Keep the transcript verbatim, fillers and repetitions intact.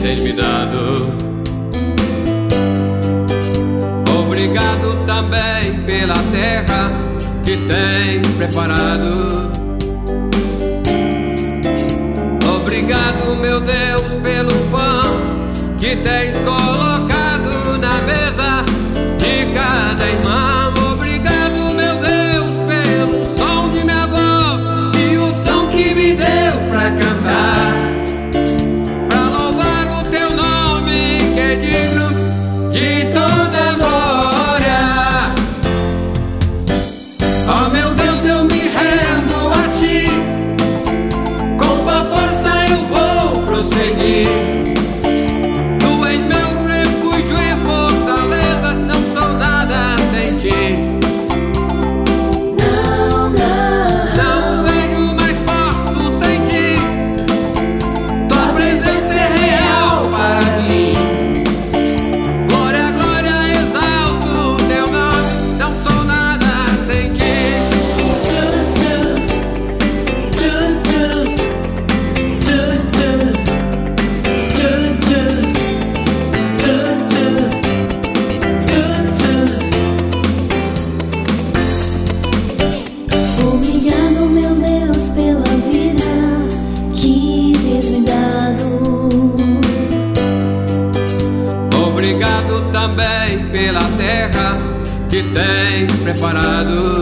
tem me dado. Obrigado também pela terra que tem preparado. Obrigado, meu Deus, pelo pão que tens colocado na mesa de cada irmão. Obrigado, meu Deus, pelo som de minha voz e o tom que me deu pra cantar, pra louvar o teu nome que é digno de toda glória. Oh, meu Deus, eu me rendo a ti, com tua força eu vou prosseguir. Tu és meu refúgio e fortaleza, não sou nada sem ti. Não, não, Não vejo mais posso sem ti. Tua presença é real para mim. Glória, glória, exalto o teu nome, não sou nada sem ti. tu, tu, tu, tu, tu, tu, tu, tu, tu. Obrigado, meu Deus, pela vida que tens me dado. Obrigado também pela terra que tem preparado.